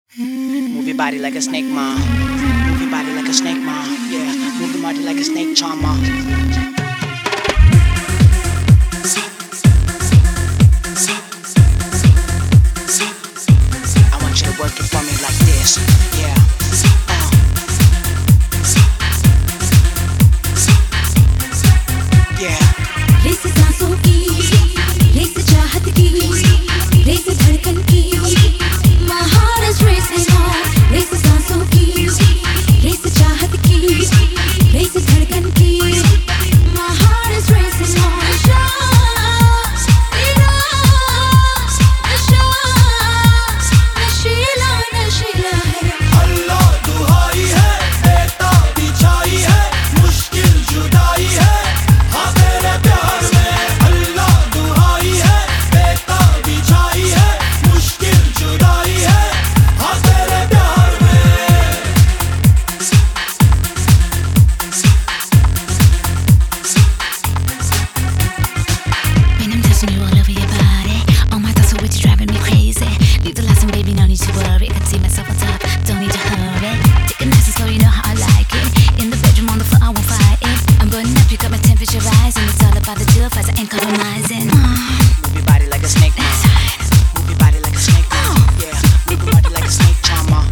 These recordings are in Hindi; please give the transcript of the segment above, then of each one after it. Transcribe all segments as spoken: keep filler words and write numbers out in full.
Move your body like a snake, ma. Move your body like a snake, ma. Yeah, move your body like a snake, charmer. I want you to work it for me like this. Yeah. Uh. Yeah. Race सांसों की, रेस चाहत की, रेस धड़कन की, my heart is racing on. Race सांसों की, रेस चाहत की, रेस धड़कन की, my heart is racing on. नशा, तेरा, नशा, नशीला नशीला है. अल्लाह दुहाई है, बेताबी छाई है, मुश्किल जुदाई है, हाँ तेरे प्यार में. अल्लाह दुहाई है, बेताबी छाई है, मुश्किल जुदाई है, हाँ तेरे प्यार में. When I'm touching you all over your body, all my thoughts are with you, driving me crazy. Leave the lights on, baby, no need to worry. Can see myself on top, don't need to hurry. Take it nice and slow, you know how I like it. In the bedroom, on the floor, I won't fight it. I'm burning up, you got my temperature rising. It's all about the deal, fast, I ain't compromising. Uh, Move your body like a snake, ma. that's right. Move your body like a snake, ma. Yeah, move your body like a snake, charmer.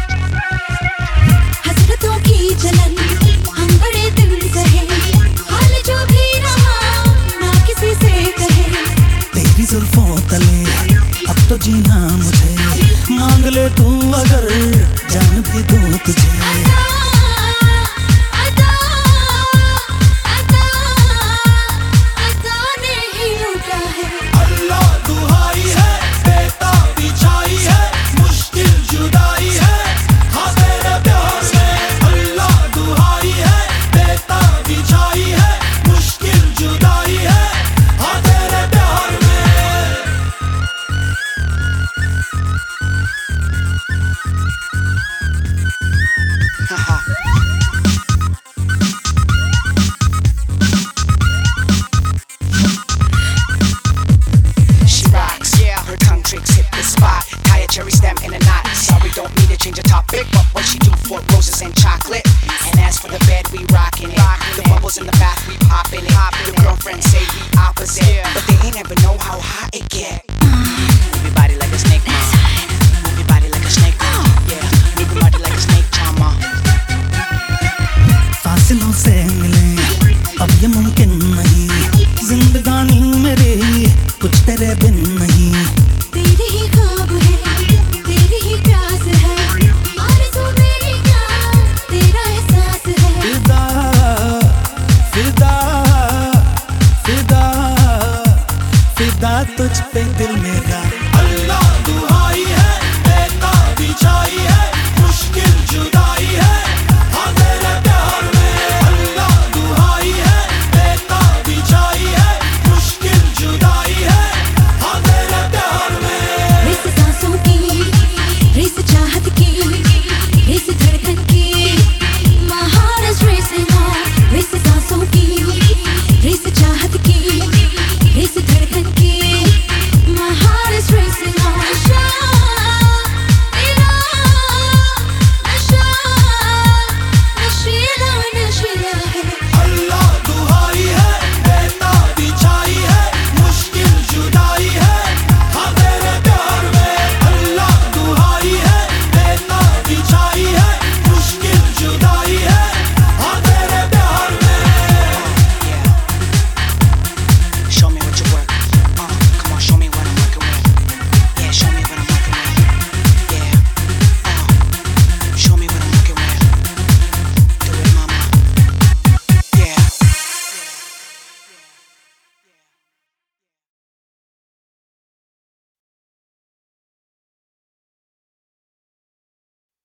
हसरतों की जलन हम बड़े दिन सहे, हाल जो भी रहा ना किसी से कहे. तेरी जुल्फों तले अब तो जीना मुझे, मांग ले तू अगर जान भी दूं तुझे. अदा, अदा, अदा, अदा ने ही लूटा है. अल्लाह दुहाई है, बेताबी छाई है, मुश्किल जुदाई है, हाँ तेरे प्यार में. अल्लाह दुहाई है, बेताबी छाई है, मुश्किल जुदाई है, हाँ तेरे प्यार में. Haha. She rocks, yeah. Her tongue tricks hit the spot. Tie a cherry stem in a knot. Sorry, don't need to change the topic, but what she do for roses and chocolate. And as for the bed, we rockin' it. The bubbles in the bath, we poppin' it. Your girlfriends say we opposite, but they ain't ever know how hot it get. Move your body like a snake.